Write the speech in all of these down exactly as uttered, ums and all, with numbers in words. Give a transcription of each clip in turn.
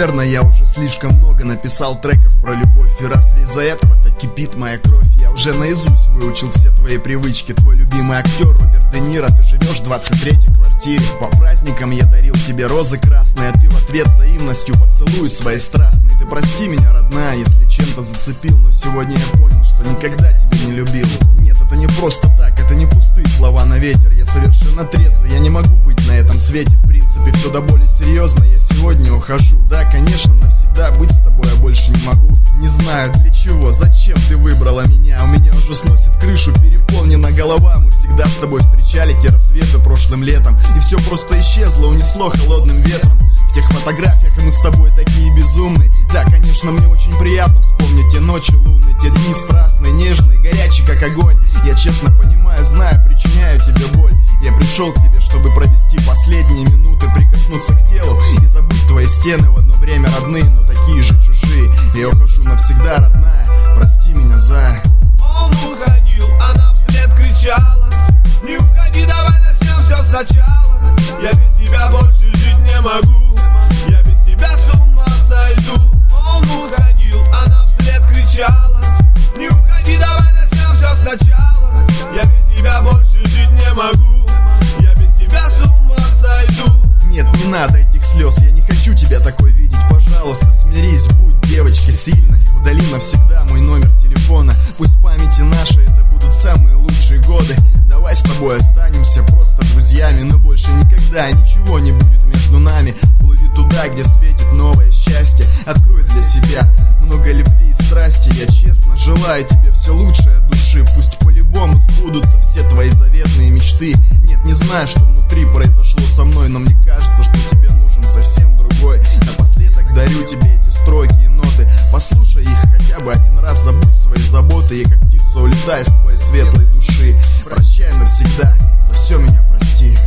Наверное, я уже слишком много написал треков про любовь. И разве из-за этого так кипит моя кровь? Я уже наизусть выучил все твои привычки. Твой любимый актер Роберт Де Ниро. Ты живешь в двадцать третьей квартире. По праздникам я дарил тебе розы красные, а ты в ответ взаимностью поцелуй свои страстные. Ты прости меня, родная, если чем-то зацепил, но сегодня я понял, что никогда тебя не любил. Нет, это не просто так, это не пустые слова на ветер. Я совершенно трезвый, я не могу быть на этом свете. В принципе, все до боли серьезно, я сегодня ухожу. Да, конечно, навсегда быть с тобой я больше не могу. Не знаю для чего, зачем ты выбрала меня. У меня уже сносит крышу, переполнена голова. Мы всегда с тобой встречали те рассветы прошлым летом, и все просто исчезло, унесло холодным ветром. В тех фотографиях мы с тобой такие безумные. Да, конечно, мне очень приятно вспомнить те ночи лунные, те дни страстные, нежные, горячие как огонь. Я честно понимаю, знаю, причиняю тебе боль. Я пришел к тебе, чтобы провести последние минуты, прикоснуться к телу и забыть твои стены, в одно время родные, но такие же чужие. Я ухожу навсегда, родная, прости меня за... Он уходил, она вслед кричала: не уходи, давай начнем все сначала. Я без тебя больше жить не могу, я без тебя с ума сойду. Он уходил, она вслед кричала: не уходи, давай начнем все сначала. Я без тебя больше жить не могу, я без тебя с ума сойду. Нет, не надо этих слез, я не хочу тебя такой видеть. Пожалуйста, смирись, будь девочкой сильной. Удали навсегда мой номер телефона. Пусть в памяти нашей это будут самые лучшие годы. Давай с тобой останемся просто друзьями, но больше никогда ничего не будет между нами. Плыви туда, где светит новое счастье. Открой для себя много любви и страсти. Я честно желаю тебе все лучшее от души. Пусть по-любому сбудутся все твои заветные мечты. Нет, не знаю, что внутри произошло со мной, но мне кажется, что тебе нужен совсем другой. Напоследок дарю тебе эти строки и ноты. Послушай их хотя бы один раз, забудь свои заботы. И как птица улетай с твоей светлой души. Прощай навсегда, за все меня прости.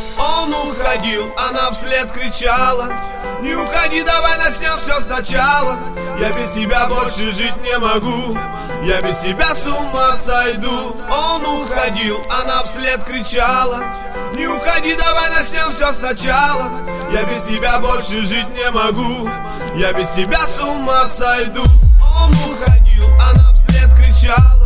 Он уходил, она вслед кричала: не уходи, давай начнем все сначала. Я без тебя больше жить не могу, я без тебя с ума сойду. Он уходил, она вслед кричала: не уходи, давай начнем все сначала. Я без тебя больше жить не могу, я без тебя с ума сойду. Он уходил, она вслед кричала: